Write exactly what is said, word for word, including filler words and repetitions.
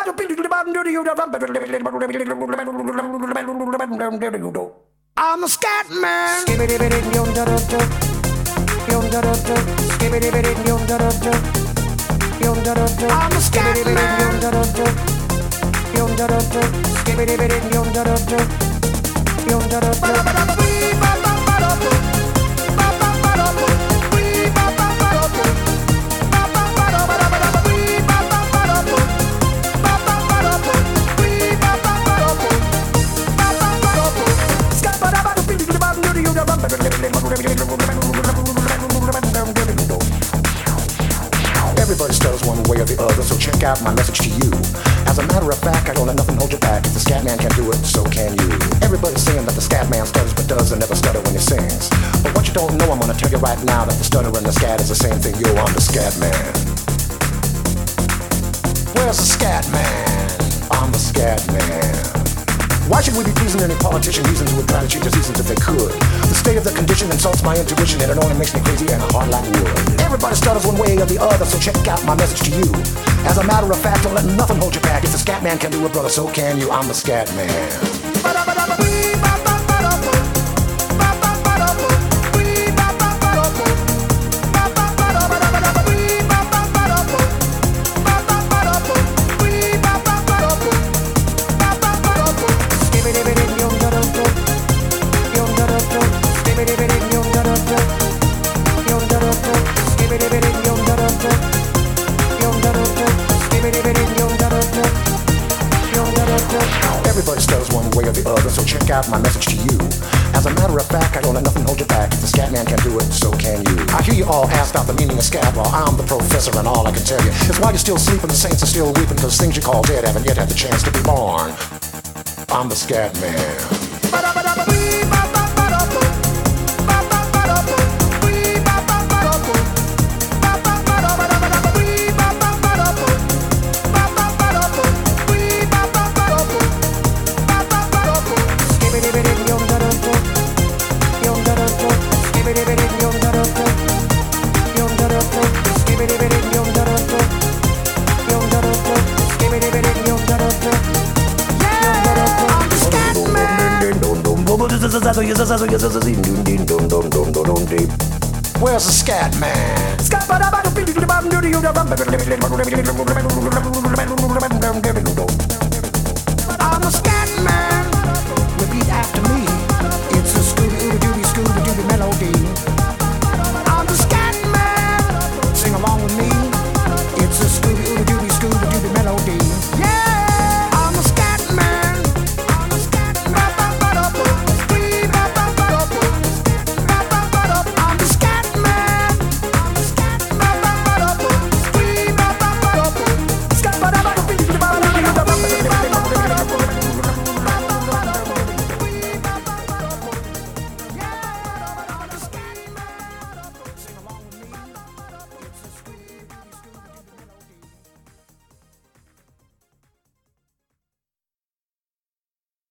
I'm a scat man. I'm a scat Everybody stutters one way or the other, so check out my message to you. As a matter of fact, I don't let nothing hold you back. If the scat man can do it, so can you. Everybody's saying that the scat man stutters but does and never stutter when he sings. But what you don't know, I'm gonna tell you right now, that the stutter and the scat is the same thing. Yo, I'm the scat man. Where's the scat man? I'm the scat man. Why should we be pleasing any politician using to try to change the seasons if they could? The state of the condition insults my intuition, and it only makes me crazy and hard like wood. Everybody stutters one way or the other, so check out my message to you. As a matter of fact, don't let nothing hold you back. If the scat man can do it, brother, so can you. I'm the scat man. Everybody stutters one way or the other, so check out my message to you. As a matter of fact, I don't let nothing hold you back. If the scat man can do it, so can you. I hear you all ask about the meaning of scat. Well, I'm the professor, and all I can tell you is why you're still sleeping, the saints are still weeping, because things you call dead haven't yet had the chance to be born. I'm the scat man. Where's the scat man?